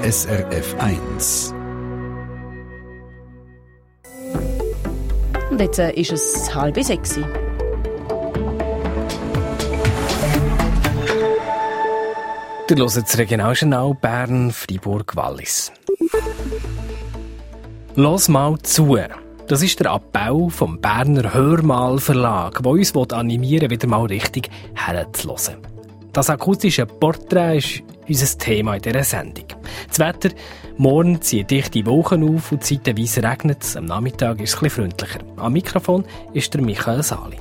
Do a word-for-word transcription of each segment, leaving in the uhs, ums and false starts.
S R F eins. Und jetzt äh, ist es halb sechs. Ihr hört das Regionaljournal Bern, Freiburg, Wallis. Los mal zu. Das ist der Appell vom Berner Hörmal Verlag, der uns animieren will, wieder mal richtig herzuhören. Das akustische Porträt ist unser Thema in dieser Sendung. Das Wetter, morgen ziehen dichte Wolken auf und zeitweise regnet es. Am Nachmittag ist es etwas freundlicher. Am Mikrofon ist der Michael Sali.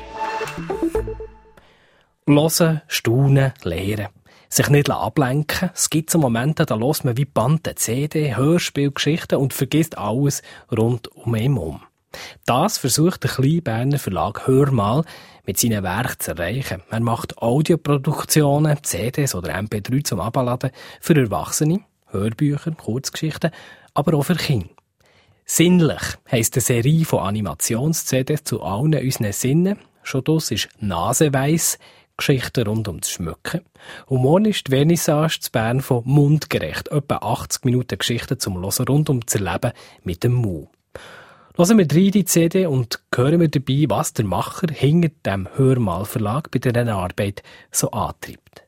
Hören, staunen, lehren. Sich nicht ablenken. Es gibt so Momente, da hört man wie Band, C D, Hörspiel, Geschichten und vergisst alles rund um ihn herum. Das versucht der kleine Berner Verlag Hörmal mit seinen Werken zu erreichen. Er macht Audioproduktionen, C Ds oder M P drei zum Abladen für Erwachsene, Hörbücher, Kurzgeschichten, aber auch für Kinder. Sinnlich heisst eine Serie von Animations-C Ds zu allen unseren Sinnen. Schon das ist Naseweiss, Geschichten rund um das Schmücken. Und morgen ist die Vernissage zu Bern von Mundgerecht. Etwa achtzig Minuten Geschichten zum Hören rund um das Erleben mit dem Mund. Hören wir rein die C D und hören wir dabei, was der Macher hinter dem Hörmal Verlag bei dieser Arbeit so antreibt.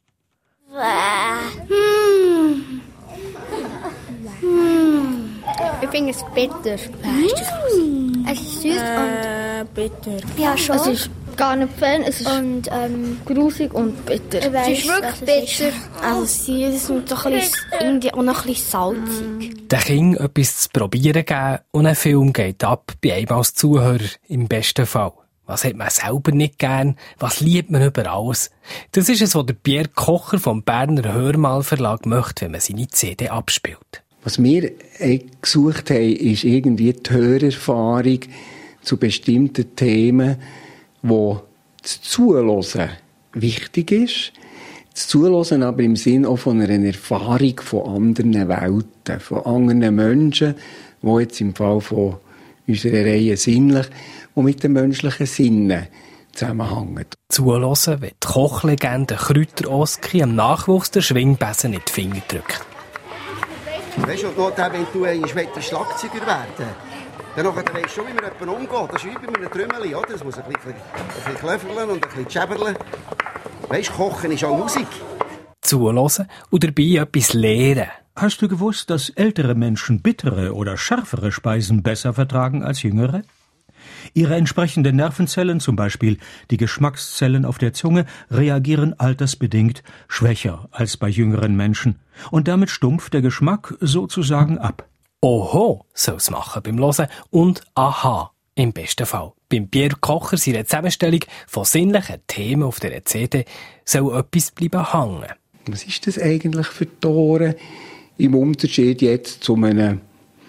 Hm. Hm. Ich finde es bitter. Hm. Es ist süß äh, und bitter. Ja, schon. Es ist gar nicht Fan, es ist und, ähm, grusig und bitter. Es ist wirklich bitter. Also sie ist doch ein bisschen, auch noch ein bisschen salzig. Den Kindern etwas zu probieren geben und ein Film geht ab bei einem als Zuhörer im besten Fall. Was hat man selber nicht gern? Was liebt man über alles? Das ist es, was der Pierre Kocher vom Berner Hörmal Verlag möchte, wenn man seine C D abspielt. Was wir gesucht haben, ist irgendwie die Hörerfahrung zu bestimmten Themen, wo das Zuhören wichtig ist. Das Zuhören aber im Sinn auch von einer Erfahrung von anderen Welten, von anderen Menschen, die jetzt im Fall von unserer Reihe sinnlich und mit den menschlichen Sinnen zusammenhängen. Zuhören, wenn die Kochlegende Kräuter Oski am Nachwuchs der Schwingbesen in die Finger drückt. Weißt du, wenn du ein Schlagzeuger werden dann weisst du schon, wie man jemanden umgeht. Das ist wie bei einem Trümmerli, oder? Das muss ein bisschen, ein bisschen klöffeln und ein bisschen schäberlen. Weisst du, Kochen ist auch Musik. Zuhören und dabei etwas lernen. Hast du gewusst, dass ältere Menschen bittere oder schärfere Speisen besser vertragen als jüngere? Ihre entsprechenden Nervenzellen, zum Beispiel die Geschmackszellen auf der Zunge, reagieren altersbedingt schwächer als bei jüngeren Menschen. Und damit stumpft der Geschmack sozusagen ab. Oho soll's machen beim Hören und aha im besten Fall. Beim Pierre Kocher seine Zusammenstellung von sinnlichen Themen auf der C D soll etwas bleiben hängen. Was ist das eigentlich für die Ohren im Unterschied jetzt zu einem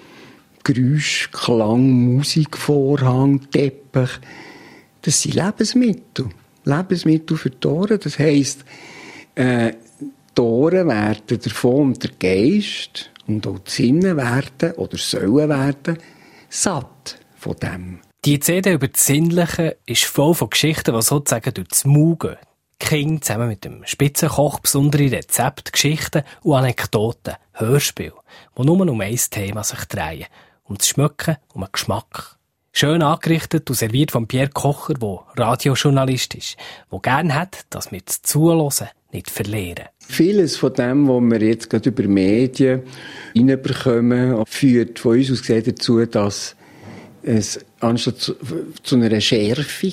Geräusch, Klang, Musikvorhang, Teppich? Das sind Lebensmittel. Lebensmittel für die Ohren. Das heisst, äh, die Ohren werden davon und der Geist und auch die Sinne werden oder sollen werden satt von dem. Die C D über das Sinnliche ist voll von Geschichten, die sozusagen durch das Maul gehen. Die Kinder zusammen mit dem Spitzenkoch besondere Rezepte, Geschichten und Anekdoten, Hörspiele, die nur um ein Thema sich drehen. Um das Schmecken, um den Geschmack. Schön angerichtet und serviert von Pierre Kocher, der Radiojournalist ist, der gerne hat, dass wir das Zuhören nicht verlieren. Vieles von dem, was wir jetzt gerade über Medien reinbekommen, führt von uns aus gesehen dazu, dass es anstatt zu, zu einer Schärfung,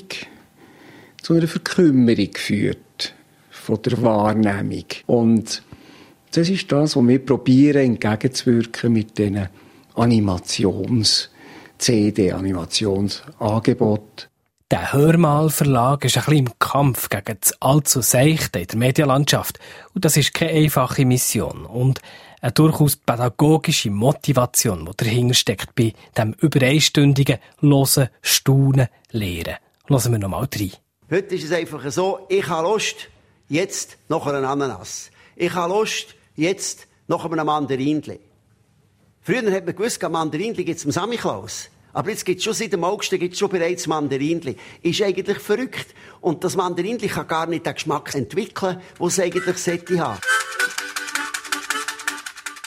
zu einer Verkümmerung führt von der Wahrnehmung. Und das ist das, was wir probieren, entgegenzuwirken mit diesen Animations-C D, Animationsangebot. Der Hörmal-Verlag ist ein bisschen im Kampf gegen das allzu Seichte in der Medienlandschaft. Und das ist keine einfache Mission. Und eine durchaus pädagogische Motivation, die dahinter steckt bei dem über einstündigen Hören, Staunen, Lehren. Hören wir noch mal rein. Heute ist es einfach so, ich habe Lust, jetzt noch einen Ananas. Ich habe Lust, jetzt noch einem Mandarinchen. Früher hat man gewusst, Mandarinchen gibt es im Samichlaus. Aber jetzt gibt es schon seit dem August gibt's schon bereits Mandarinchen. Ist eigentlich verrückt. Und das Mandarinchen kann gar nicht den Geschmack entwickeln, den es eigentlich sollte haben.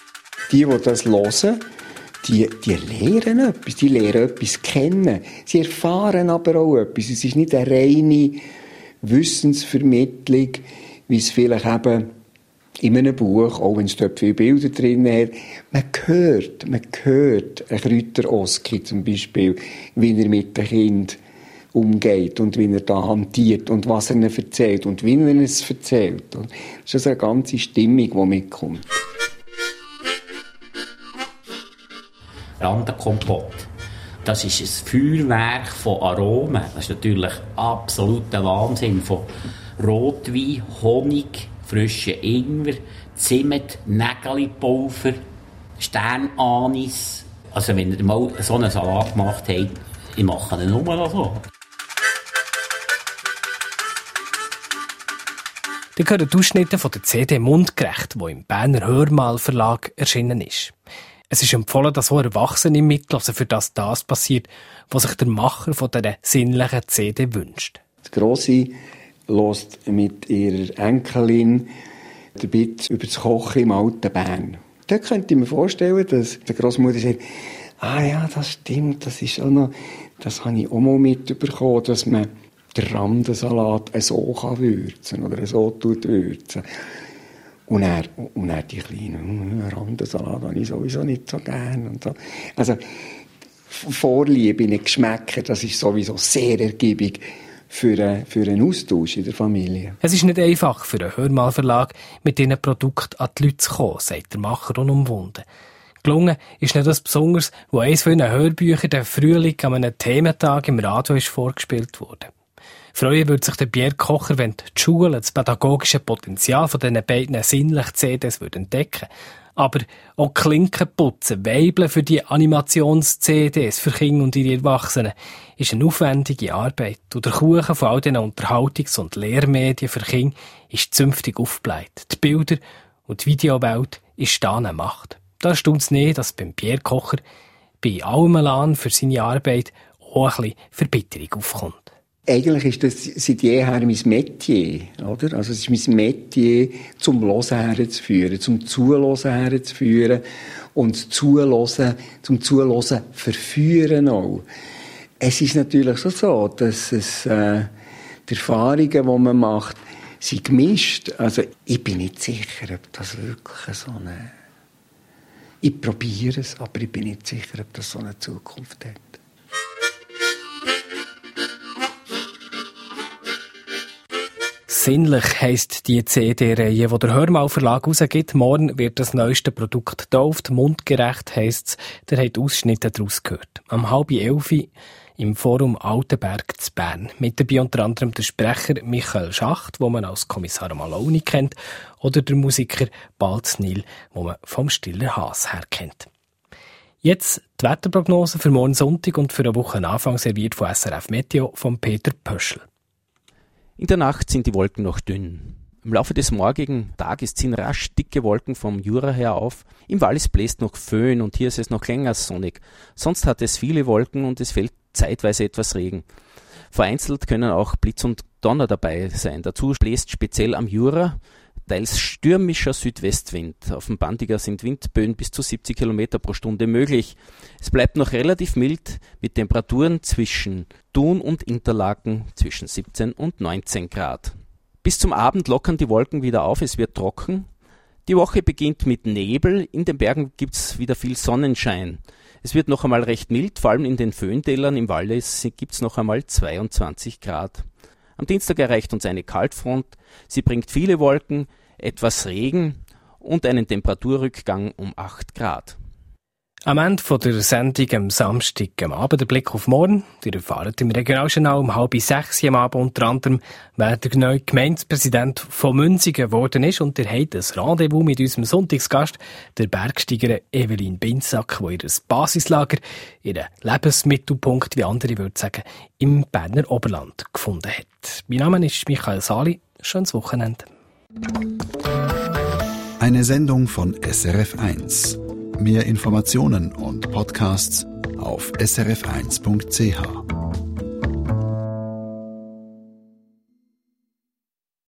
Die, die das hören, die, die lernen etwas, die lernen etwas kennen. Sie erfahren aber auch etwas. Es ist nicht eine reine Wissensvermittlung, wie es vielleicht eben in einem Buch, auch wenn es dort viele Bilder drin hat, man hört, man hört ein Kräuter-Oski zum Beispiel, wie er mit dem Kind umgeht und wie er da hantiert und was er ihnen erzählt und wie er es erzählt. Das ist also eine ganze Stimmung, die mitkommt. Randenkompott. Das ist ein Feuerwerk von Aromen. Das ist natürlich absoluter Wahnsinn. Von Rotwein, Honig, frischen Ingwer, Zimt, Nägelipulver, Sternanis. Also wenn ihr mal so einen Salat gemacht habt, ich mache ihn nur so. Die gehören Ausschnitte von der C D «Mundgerecht», die im Berner Hörmal-Verlag erschienen ist. Es ist empfohlen, dass auch Erwachsene mitlassen, für das das passiert, was sich der Macher von dieser sinnlichen C D wünscht. Die Grosse hört mit ihrer Enkelin den Bit über das Kochen im alten Bern. Da könnte ich mir vorstellen, dass die Grossmutter sagt, ah ja, das stimmt, das ist auch noch, das habe ich auch mal mitbekommen, dass man den Randensalat so kann würzen oder so tut würzen. Und er, und er die kleinen Randensalat habe ich sowieso nicht so gern. Und so. Also, Vorliebe in den Geschmäckern, das ist sowieso sehr ergiebig für, eine, für einen Austausch in der Familie. Es ist nicht einfach für einen Hörmalverlag, mit diesen Produkten an die Leute zu kommen, sagt der Macher unumwunden. Gelungen ist nicht das Besonderes, wo eines von ihren Hörbüchern der Frühling an einem Thementag im Radio ist vorgespielt wurde. Freuen würde sich der Pierre Kocher, wenn die Schule das pädagogische Potenzial von diesen beiden sinnlichen C Ds entdecken würde. Aber auch Klinken putzen, Weibeln für die Animations-C Ds für Kinder und ihre Erwachsenen ist eine aufwendige Arbeit. Und der Kuchen von all diesen Unterhaltungs- und Lehrmedien für Kinder ist zünftig aufgebläht. Die Bilder und die Videowelt ist da eine Macht. Da erstaunt es nicht, dass beim Pierre Kocher bei allem Elan für seine Arbeit auch ein bisschen Verbitterung aufkommt. Eigentlich ist das seit jeher mein Metier, oder? Also es ist mein Metier, zum Hören herzuführen, zum Zuhören herzuführen und Zuhören, zum Zuhören verführen auch. Es ist natürlich so, so dass es, äh, die Erfahrungen, die man macht, sind gemischt. Also ich bin nicht sicher, ob das wirklich so eine... Ich probiere es, aber ich bin nicht sicher, ob das so eine Zukunft hat. Sinnlich heisst die C D-Reihe, die der Hörmal-Verlag rausgibt. Morgen wird das neueste Produkt getauft. Mundgerecht heisst es, der hat Ausschnitte daraus gehört. Am halb elf im Forum Altenberg zu Bern. Mit dabei unter anderem der Sprecher Michael Schacht, den man als Kommissar Maloney kennt, oder der Musiker Balz Nil, den man vom Stiller Haas her kennt. Jetzt die Wetterprognose für morgen Sonntag und für eine Wochenanfang serviert von S R F Meteo von Peter Pöschl. In der Nacht sind die Wolken noch dünn. Im Laufe des morgigen Tages ziehen rasch dicke Wolken vom Jura her auf. Im Wallis bläst noch Föhn und hier ist es noch länger sonnig. Sonst hat es viele Wolken und es fällt zeitweise etwas Regen. Vereinzelt können auch Blitz und Donner dabei sein. Dazu bläst speziell am Jura teils stürmischer Südwestwind. Auf dem Bandiger sind Windböen bis zu siebzig Kilometer pro Stunde möglich. Es bleibt noch relativ mild mit Temperaturen zwischen Thun und Interlaken zwischen siebzehn und neunzehn Grad. Bis zum Abend lockern die Wolken wieder auf, es wird trocken. Die Woche beginnt mit Nebel, in den Bergen gibt es wieder viel Sonnenschein. Es wird noch einmal recht mild, vor allem in den Föhntälern im Wallis gibt es noch einmal zweiundzwanzig Grad. Am Dienstag erreicht uns eine Kaltfront, sie bringt viele Wolken, etwas Regen und einen Temperaturrückgang um acht Grad. Am Ende von der Sendung am Samstag am Abend der Blick auf morgen. Ihr erfahrt im Regionaljournal um halb sechs am Abend unter anderem, wer der neue Gemeindepräsident von Münzigen geworden ist. Und ihr habt ein Rendezvous mit unserem Sonntagsgast, der Bergsteigerin Evelyn Binsack, die ihr Basislager, ihren Lebensmittelpunkt, wie andere würden sagen, im Berner Oberland gefunden hat. Mein Name ist Michael Sali. Schönes Wochenende. Eine Sendung von S R F eins. Mehr Informationen und Podcasts auf s r f eins punkt c h.